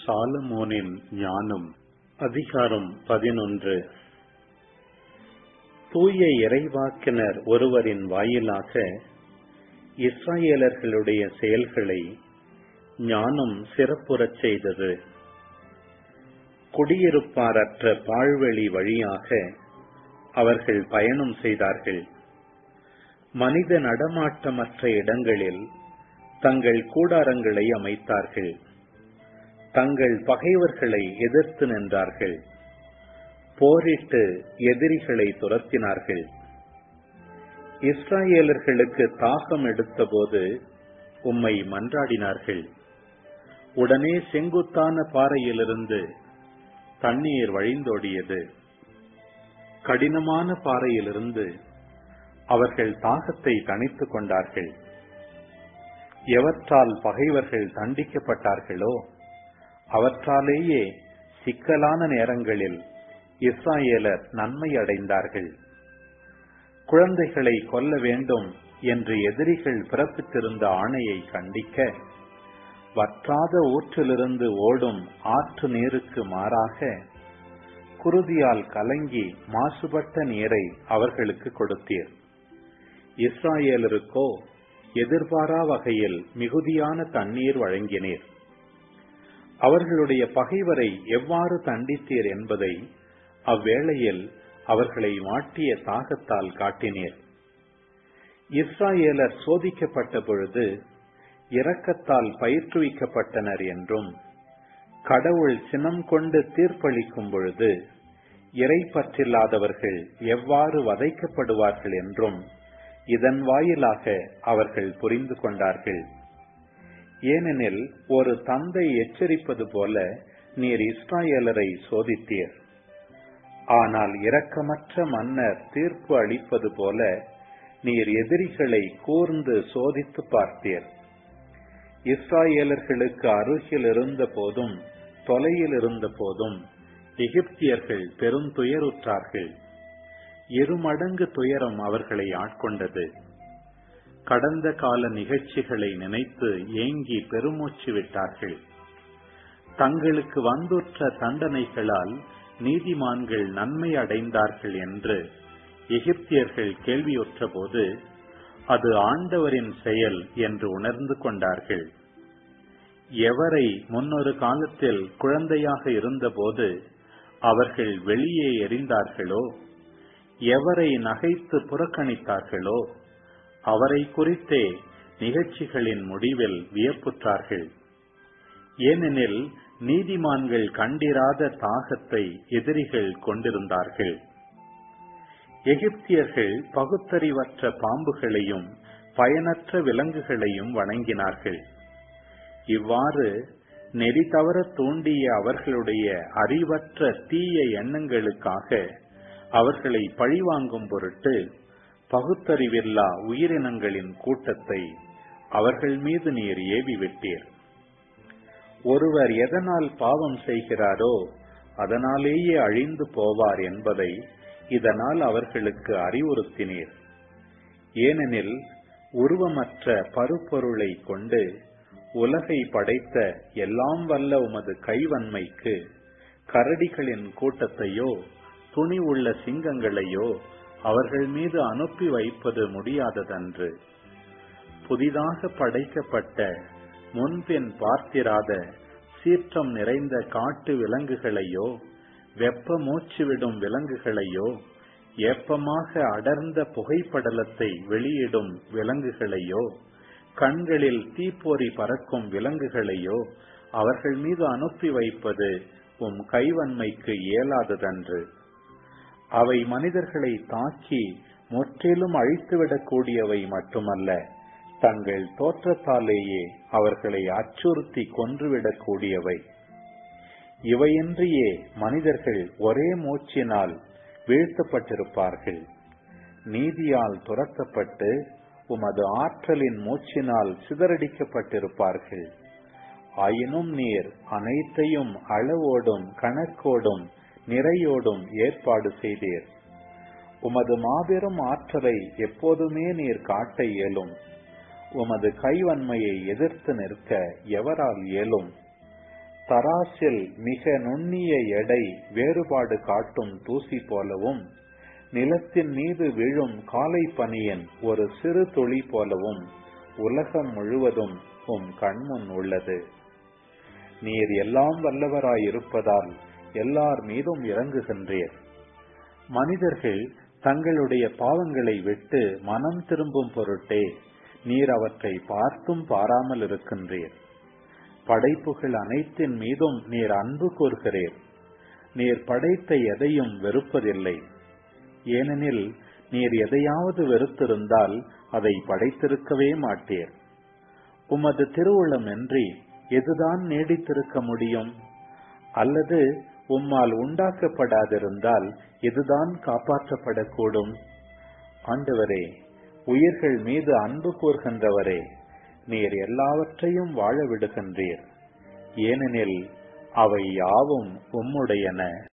சாலமோனின் ஞானம். அதிகாரம் 11. தூய இறைவாக்கினர் ஒருவரின் வாயிலாக இஸ்ராயேலர்களுடைய செயல்களை ஞானம் சிறப்புறச் செய்தது. குடியிருப்பாரற்ற பாழ்வெளி வழியாக அவர்கள் பயணம் செய்தார்கள். மனித நடமாட்டமற்ற இடங்களில் தங்கள் கூடாரங்களை அமைத்தார்கள். தங்கள் பகைவர்களை எதிர்த்து நின்றார்கள். போரிட்டு எதிரிகளை துரத்தினார்கள். இஸ்ராயேலர்களுக்கு தாகம் எடுத்தபோது உம்மை மன்றாடினார்கள். உடனே செங்குத்தான பாறையிலிருந்து தண்ணீர் வழிந்தோடியது. கடினமான பாறையிலிருந்து அவர்கள் தாகத்தை தணித்துக் கொண்டார்கள். எவற்றால் பகைவர்கள் தண்டிக்கப்பட்டார்களோ அவற்றாலேயே சிக்கலான நேரங்களில் இஸ்ராயேலர் நன்மை அடைந்தார்கள். குழந்தைகளை கொல்ல வேண்டும் என்று எதிரிகள் பிறப்பித்திருந்த ஆணையை கண்டிக்க வற்றாத ஊற்றிலிருந்து ஓடும் ஆற்று நீருக்கு மாறாக குருதியால் கலங்கி மாசுபட்ட நீரை அவர்களுக்கு கொடுத்தீர். இஸ்ராயேலருக்கோ எதிர்பாரா வகையில் மிகுதியான தண்ணீர் வழங்கினீர். அவர்களுடைய பகைவரை எவ்வாறு தண்டித்தீர் என்பதை அவ்வேளையில் அவர்களை வாட்டிய தாகத்தால் காட்டினீர். இஸ்ராயேலர் சோதிக்கப்பட்ட பொழுது இரக்கத்தால் பயிற்றுவிக்கப்பட்டனர் என்றும், கடவுள் சினம் கொண்டு தீர்ப்பளிக்கும் பொழுது இறைப்பற்றில்லாதவர்கள் எவ்வாறு வதைக்கப்படுவார்கள் என்றும் இதன் வாயிலாக அவர்கள் புரிந்து கொண்டார்கள். ஏனெனில் ஒரு தந்தை எச்சரிப்பது போல நீர் இஸ்ராயேலரை சோதித்தீர். ஆனால் இரக்கமற்ற மன்னர் தீர்ப்பு அளிப்பது போல நீர் எதிரிகளை கூர்ந்து சோதித்து பார்த்தீர். இஸ்ராயேலர்களுக்கு அருகில் இருந்த போதும் தொலையில் இருந்த போதும் எகிப்தியர்கள் பெருந்துயருற்றார்கள். இருமடங்கு துயரம் அவர்களை ஆட்கொண்டது. கடந்த கால நிகழ்ச்சிகளை நினைத்து ஏங்கி பெருமூச்சு விட்டார்கள். தங்களுக்கு வந்துற்ற தண்டனைகளால் நீதிமான்கள் நன்மை அடைந்தார்கள் என்று எகிப்தியர்கள் கேள்வியுற்ற போது அது ஆண்டவரின் செயல் என்று உணர்ந்து கொண்டார்கள். எவரை முன்னொரு காலத்தில் குழந்தையாக இருந்தபோது அவர்கள் வெளியே எறிந்தார்களோ, எவரை நகைத்து புறக்கணித்தார்களோ அவரை குறித்தே நிகழ்ச்சிகளின் முடிவில் வியப்புற்றார்கள். ஏனெனில் நீதிமான்கள் கண்டிராத தாகத்தை எதிரிகள் கொண்டிருந்தார்கள். எகிப்தியர்கள் பகுத்தறிவற்ற பாம்புகளையும் பயனற்ற விலங்குகளையும் வணங்கினார்கள். இவ்வாறு நெறி தவற தூண்டிய அவர்களுடைய அறிவற்ற தீய எண்ணங்களுக்காக அவர்களை பழிவாங்கும் பொருட்டு பகுத்தறிவில்லா உயிரினங்களின் கூட்டத்தை அவர்கள் மீது நீர் ஏவிவிட்டீர். ஒருவர் எதனால் பாவம் செய்கிறாரோ அதனாலேயே அழிந்து போவார் என்பதை இதனால் அவர்களுக்கு அறிவுறுத்தினீர். ஏனெனில் உருவமற்ற பருப்பொருளை கொண்டு உலகை படைத்த எல்லாம் வல்ல உமது கைவன்மைக்கு கரடிகளின் கூட்டத்தையோ துணி உள்ள சிங்கங்களையோ அவர்கள் மீது அனுப்பி வைப்பது முடியாததன்று. புதிதாக படைக்கப்பட்ட முன்பின் பார்த்திராத சீற்றம் நிறைந்த காட்டு விலங்குகளையோ வெப்ப மூச்சுவிடும் விலங்குகளையோ ஏப்பமாக அடர்ந்த புகைப்படலத்தை வெளியிடும் விலங்குகளையோ கண்களில் தீப்பொறி பறக்கும் விலங்குகளையோ அவர்கள் மீது அனுப்பி வைப்பது உம் கைவன்மைக்கு இயலாததன்று. அவை மனிதர்களை தாக்கி முற்றிலும் அழித்துவிடக் கூடியவை மட்டுமல்ல, தங்கள் தோற்றத்தாலேயே அவர்களை அச்சுறுத்தி கொன்றுவிடக் கூடியவை. இவையின்றியே மனிதர்கள் ஒரே மூச்சினால் வீழ்த்தப்பட்டிருப்பார்கள். நீதியால் துரத்தப்பட்டு உமது ஆற்றலின் மூச்சினால் சிதறடிக்கப்பட்டிருப்பார்கள். ஆயினும் நீர் அனைத்தையும் அளவோடும் கணக்கோடும் நிறையோடும் ஏற்பாடு செய்தீர். உமது மாபெரும் ஆற்றலை எப்போதுமே நீர் காட்ட இயலும். உமது கைவன்மையை எதிர்த்து நிற்க எவரால் இயலும்? தராசில் மிக நுண்ணிய எடை வேறுபாடு காட்டும் தூசி போலவும், நிலத்தின் மீது விழும் காலை பனியின் ஒரு சிறு துளி போலவும் உலகம் முழுவதும் உம் கண்முன் உள்ளது. நீர் எல்லாம் வல்லவராயிருப்பதால் எல்லார் மீதும் இறங்குகின்றீர். மனிதர்கள் தங்களுடைய பாவங்களை விட்டு மனம் திரும்பும் பொருட்டே நீர் அவற்றை பார்த்தும் பாராமல் இருக்கின்றீர். படைப்புகள் அனைத்தின் மீதும் நீர் அன்பு கூர்கிறீர். நீர் படைத்த எதையும் வெறுப்பதில்லை. ஏனெனில் நீர் எதையாவது வெறுத்திருந்தால் அதை படைத்திருக்கவே மாட்டீர். உமது திருவுளம் இன்றி எதுதான் நீடித்திருக்க முடியும்? அல்லது உம்மால் உண்டாக்கப்படாதிருந்தால் எதுதான் காப்பாற்றப்படக்கூடும்? ஆண்டவரே, உயிர்கள் மீது அன்பு கூர்கின்றவரே, நீர் எல்லாவற்றையும் வாழ விடுகின்றீர். ஏனெனில் அவை யாவும் உம்முடையன.